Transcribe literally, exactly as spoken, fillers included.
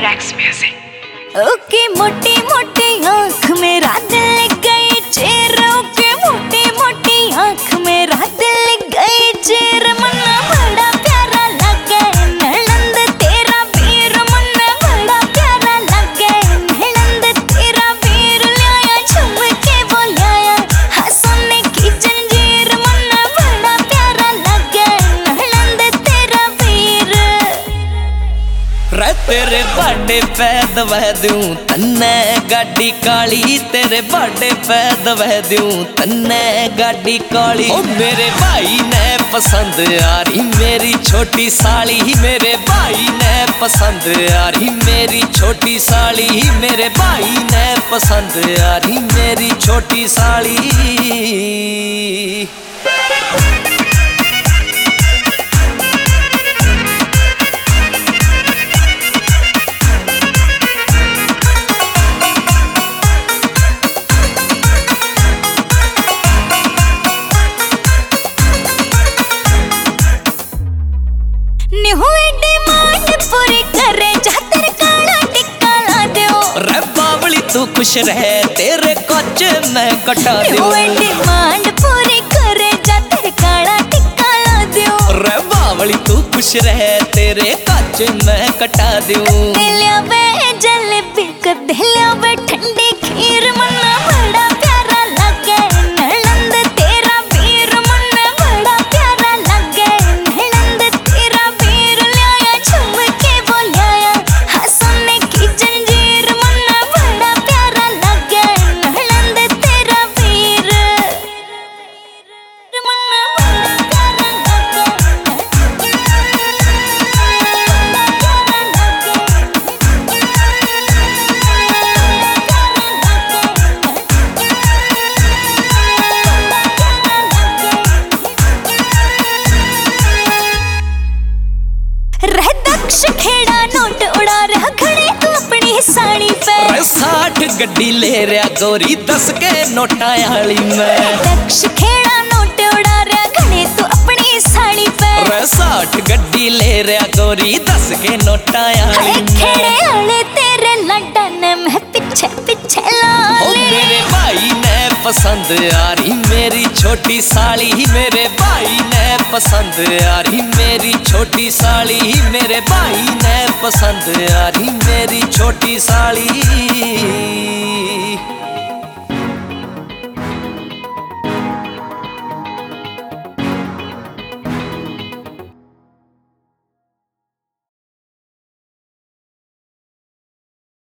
Relax music। Okay मोटी मोटी आँख मेरा दिल गई चेर, ओके मोटी मोटी आँख मेरा दिल गई चेर। मन्ना बड़ा प्यारा लगे नलंद तेरा वीर, मन्ना बड़ा प्यारा लगे नलंद तेरा वीर। लाया झुमके वो लाया हाँ सोने की जंजीर, मन्ना बड़ा प्यारा लगे नलंद तेरा वीर। रे तेरे बर्थडे पे दवा दूं तन्ने गाड़ी काली, तेरे बर्थडे पे दवा दूं तन्ने गाड़ी काली। ओ मेरे भाई ने पसंद आ रही मेरी छोटी साली, मेरे भाई ने पसंद आ रही मेरी छोटी साली, मेरे भाई ने पसंद आ रही मेरी छोटी साली। हुए डिमांड पूरी करे जातर काला टिक्का ला दो। रे बावली तू खुश रहे तेरे कच्चे मैं कटा दूं। हुए डिमांड पूरी करे जातर काला टिक्का ला दो। रे बावली तू खुश रहे तेरे कच्चे मैं कटा दूं। दिलिया वे जलेबी कर दिलिया वे ठंडी खीर, मन्ना बड़ा प्यारा लगे नलंद तेरा वीर, मन्ना बड़ा प्यारा लगे नलंद तेरा वीर। लाया झुमके वो लाया हाँ सोने की जंजीर, मन्ना बड़ा प्यारा लगे नलंद तेरा वीर, मन्ना बड़ा प्यारा लगे रह दक्ष खेड़ा नोट उड़ा रहा खड़े तू अपनी साड़ी पे। रे साठ गड्डी ले रहा गोरी दस के नोटा आली मैं। दक्ष खेड़ा नोट उड़ा रहा खड़े तू अपनी साड़ी पे। रे साठ गड्डी ले रहा गोरी दस के नोटा आली मैं। खेड़े आले तेरे लड्डन में पीछे पीछे लाले। ओ मेरे भाई ने पसंद आ रही मेरी छोटी साली, मेरे भाई ने पसंद आ रही मेरी छोटी साली, मेरे भाई ने पसंद आ रही मेरी छोटी साली।